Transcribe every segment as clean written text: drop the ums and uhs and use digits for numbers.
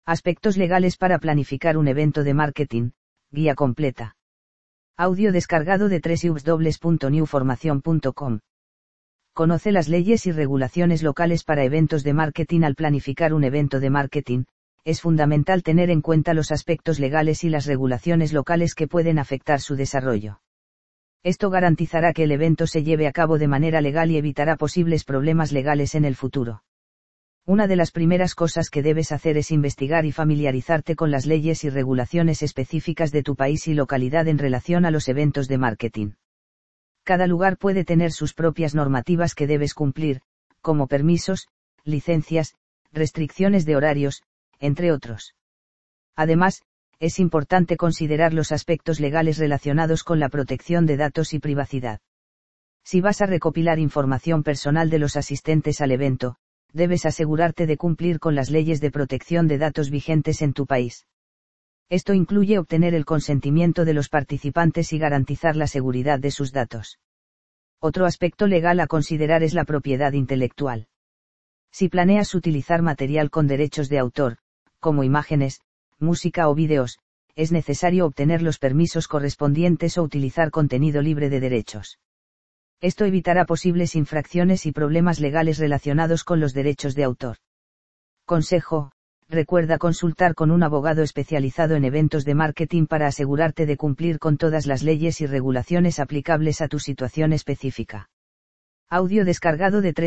Aspectos legales para planificar un evento de marketing, guía completa. Audio descargado de www.newformacion.com. Conoce las leyes y regulaciones locales para eventos de marketing. Al planificar un evento de marketing, es fundamental tener en cuenta los aspectos legales y las regulaciones locales que pueden afectar su desarrollo. Esto garantizará que el evento se lleve a cabo de manera legal y evitará posibles problemas legales en el futuro. Una de las primeras cosas que debes hacer es investigar y familiarizarte con las leyes y regulaciones específicas de tu país y localidad en relación a los eventos de marketing. Cada lugar puede tener sus propias normativas que debes cumplir, como permisos, licencias, restricciones de horarios, entre otros. Además, es importante considerar los aspectos legales relacionados con la protección de datos y privacidad. Si vas a recopilar información personal de los asistentes al evento, debes asegurarte de cumplir con las leyes de protección de datos vigentes en tu país. Esto incluye obtener el consentimiento de los participantes y garantizar la seguridad de sus datos. Otro aspecto legal a considerar es la propiedad intelectual. Si planeas utilizar material con derechos de autor, como imágenes, música o vídeos, es necesario obtener los permisos correspondientes o utilizar contenido libre de derechos. Esto evitará posibles infracciones y problemas legales relacionados con los derechos de autor. Consejo: recuerda consultar con un abogado especializado en eventos de marketing para asegurarte de cumplir con todas las leyes y regulaciones aplicables a tu situación específica. Audio descargado de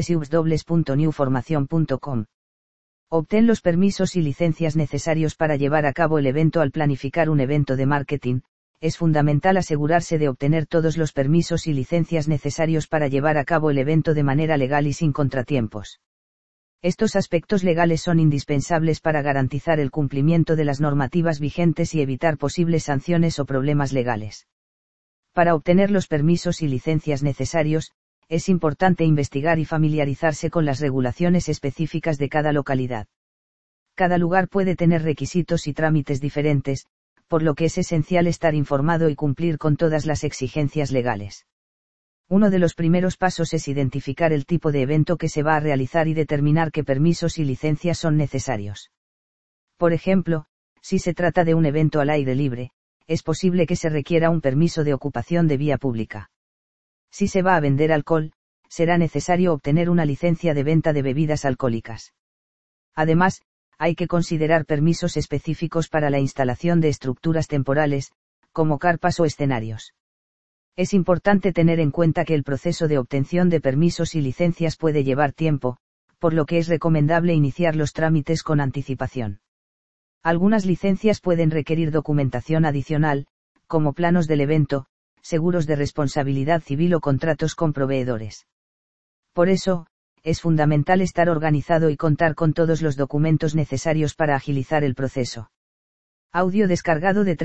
www.newformacion.com. Obtén los permisos y licencias necesarios para llevar a cabo el evento. Al planificar un evento de marketing, es fundamental asegurarse de obtener todos los permisos y licencias necesarios para llevar a cabo el evento de manera legal y sin contratiempos. Estos aspectos legales son indispensables para garantizar el cumplimiento de las normativas vigentes y evitar posibles sanciones o problemas legales. Para obtener los permisos y licencias necesarios, es importante investigar y familiarizarse con las regulaciones específicas de cada localidad. Cada lugar puede tener requisitos y trámites diferentes, por lo que es esencial estar informado y cumplir con todas las exigencias legales. Uno de los primeros pasos es identificar el tipo de evento que se va a realizar y determinar qué permisos y licencias son necesarios. Por ejemplo, si se trata de un evento al aire libre, es posible que se requiera un permiso de ocupación de vía pública. Si se va a vender alcohol, será necesario obtener una licencia de venta de bebidas alcohólicas. Además, hay que considerar permisos específicos para la instalación de estructuras temporales, como carpas o escenarios. Es importante tener en cuenta que el proceso de obtención de permisos y licencias puede llevar tiempo, por lo que es recomendable iniciar los trámites con anticipación. Algunas licencias pueden requerir documentación adicional, como planos del evento, seguros de responsabilidad civil o contratos con proveedores. Por eso, es fundamental estar organizado y contar con todos los documentos necesarios para agilizar el proceso. Audio descargado de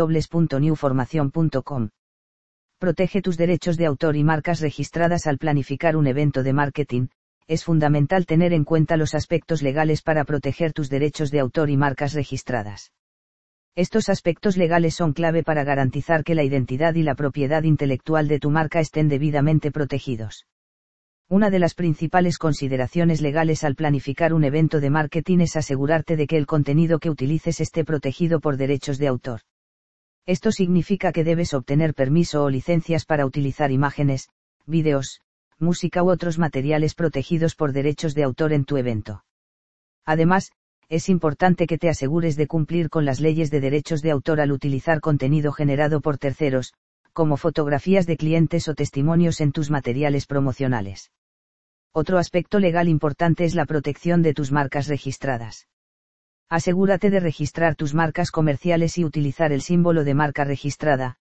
www.newformacion.com. Protege tus derechos de autor y marcas registradas. Al planificar un evento de marketing, es fundamental tener en cuenta los aspectos legales para proteger tus derechos de autor y marcas registradas. Estos aspectos legales son clave para garantizar que la identidad y la propiedad intelectual de tu marca estén debidamente protegidos. Una de las principales consideraciones legales al planificar un evento de marketing es asegurarte de que el contenido que utilices esté protegido por derechos de autor. Esto significa que debes obtener permiso o licencias para utilizar imágenes, vídeos, música u otros materiales protegidos por derechos de autor en tu evento. Además, es importante que te asegures de cumplir con las leyes de derechos de autor al utilizar contenido generado por terceros, como fotografías de clientes o testimonios en tus materiales promocionales. Otro aspecto legal importante es la protección de tus marcas registradas. Asegúrate de registrar tus marcas comerciales y utilizar el símbolo de marca registrada,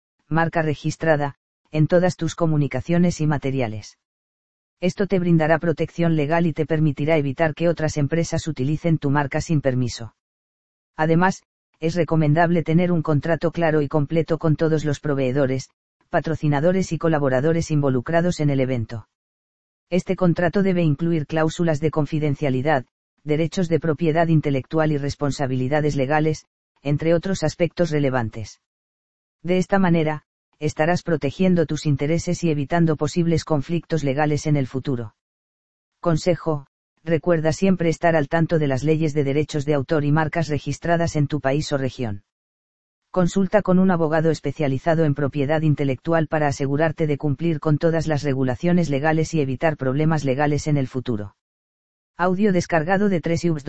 en todas tus comunicaciones y materiales. Esto te brindará protección legal y te permitirá evitar que otras empresas utilicen tu marca sin permiso. Además, es recomendable tener un contrato claro y completo con todos los proveedores, patrocinadores y colaboradores involucrados en el evento. Este contrato debe incluir cláusulas de confidencialidad, derechos de propiedad intelectual y responsabilidades legales, entre otros aspectos relevantes. De esta manera, estarás protegiendo tus intereses y evitando posibles conflictos legales en el futuro. Consejo: Recuerda siempre estar al tanto de las leyes de derechos de autor y marcas registradas en tu país o región. Consulta con un abogado especializado en propiedad intelectual para asegurarte de cumplir con todas las regulaciones legales y evitar problemas legales en el futuro. Audio descargado de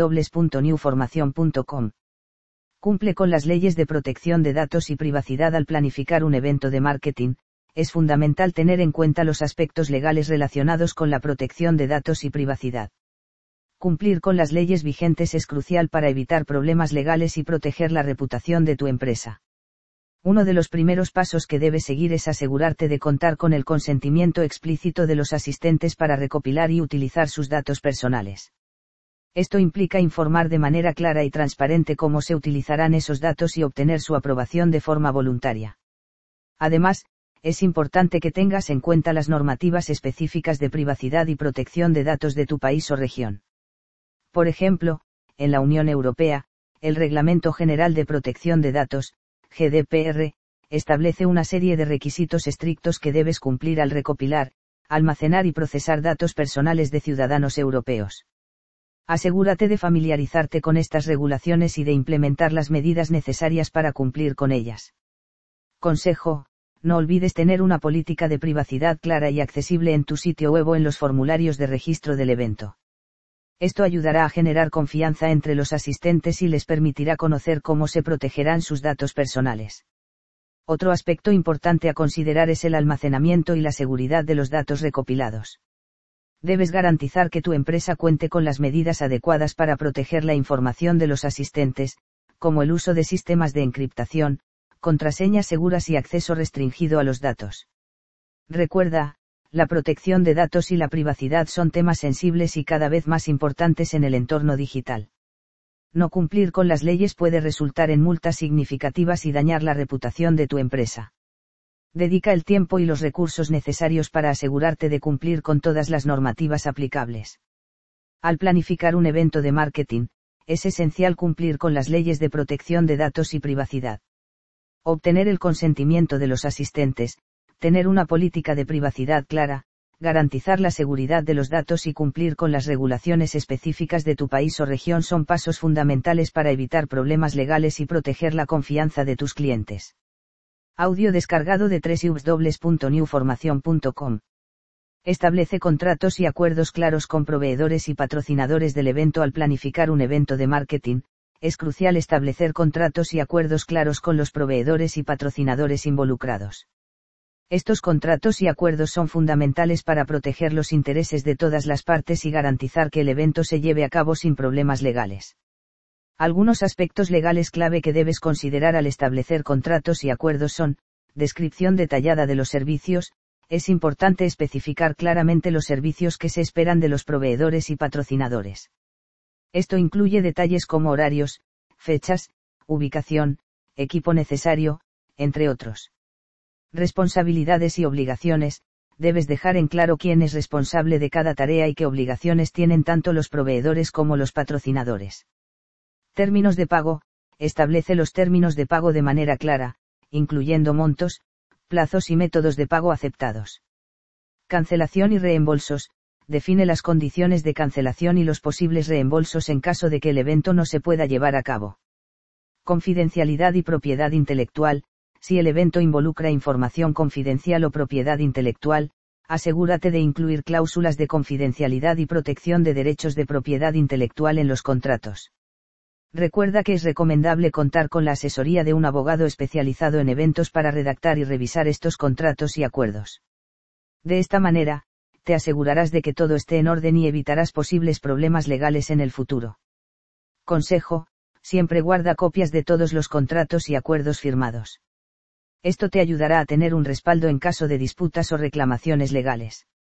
www.newformacion.com. Cumple con las leyes de protección de datos y privacidad al planificar un evento de marketing. Es fundamental tener en cuenta los aspectos legales relacionados con la protección de datos y privacidad. Cumplir con las leyes vigentes es crucial para evitar problemas legales y proteger la reputación de tu empresa. Uno de los primeros pasos que debes seguir es asegurarte de contar con el consentimiento explícito de los asistentes para recopilar y utilizar sus datos personales. Esto implica informar de manera clara y transparente cómo se utilizarán esos datos y obtener su aprobación de forma voluntaria. Además, es importante que tengas en cuenta las normativas específicas de privacidad y protección de datos de tu país o región. Por ejemplo, en la Unión Europea, el Reglamento General de Protección de Datos, GDPR, establece una serie de requisitos estrictos que debes cumplir al recopilar, almacenar y procesar datos personales de ciudadanos europeos. Asegúrate de familiarizarte con estas regulaciones y de implementar las medidas necesarias para cumplir con ellas. Consejo: no olvides tener una política de privacidad clara y accesible en tu sitio web o en los formularios de registro del evento. Esto ayudará a generar confianza entre los asistentes y les permitirá conocer cómo se protegerán sus datos personales. Otro aspecto importante a considerar es el almacenamiento y la seguridad de los datos recopilados. Debes garantizar que tu empresa cuente con las medidas adecuadas para proteger la información de los asistentes, como el uso de sistemas de encriptación, contraseñas seguras y acceso restringido a los datos. Recuerda, la protección de datos y la privacidad son temas sensibles y cada vez más importantes en el entorno digital. No cumplir con las leyes puede resultar en multas significativas y dañar la reputación de tu empresa. Dedica el tiempo y los recursos necesarios para asegurarte de cumplir con todas las normativas aplicables. Al planificar un evento de marketing, es esencial cumplir con las leyes de protección de datos y privacidad. Obtener el consentimiento de los asistentes, tener una política de privacidad clara, garantizar la seguridad de los datos y cumplir con las regulaciones específicas de tu país o región son pasos fundamentales para evitar problemas legales y proteger la confianza de tus clientes. Audio descargado de www.newformacion.com. Establece contratos y acuerdos claros con proveedores y patrocinadores del evento. Al planificar un evento de marketing, es crucial establecer contratos y acuerdos claros con los proveedores y patrocinadores involucrados. Estos contratos y acuerdos son fundamentales para proteger los intereses de todas las partes y garantizar que el evento se lleve a cabo sin problemas legales. Algunos aspectos legales clave que debes considerar al establecer contratos y acuerdos son: descripción detallada de los servicios. Es importante especificar claramente los servicios que se esperan de los proveedores y patrocinadores. Esto incluye detalles como horarios, fechas, ubicación, equipo necesario, entre otros. Responsabilidades y obligaciones. Debes dejar en claro quién es responsable de cada tarea y qué obligaciones tienen tanto los proveedores como los patrocinadores. Términos de pago. Establece los términos de pago de manera clara, incluyendo montos, plazos y métodos de pago aceptados. Cancelación y reembolsos. Define las condiciones de cancelación y los posibles reembolsos en caso de que el evento no se pueda llevar a cabo. Confidencialidad y propiedad intelectual. Si el evento involucra información confidencial o propiedad intelectual, asegúrate de incluir cláusulas de confidencialidad y protección de derechos de propiedad intelectual en los contratos. Recuerda que es recomendable contar con la asesoría de un abogado especializado en eventos para redactar y revisar estos contratos y acuerdos. De esta manera, te asegurarás de que todo esté en orden y evitarás posibles problemas legales en el futuro. Consejo: siempre guarda copias de todos los contratos y acuerdos firmados. Esto te ayudará a tener un respaldo en caso de disputas o reclamaciones legales.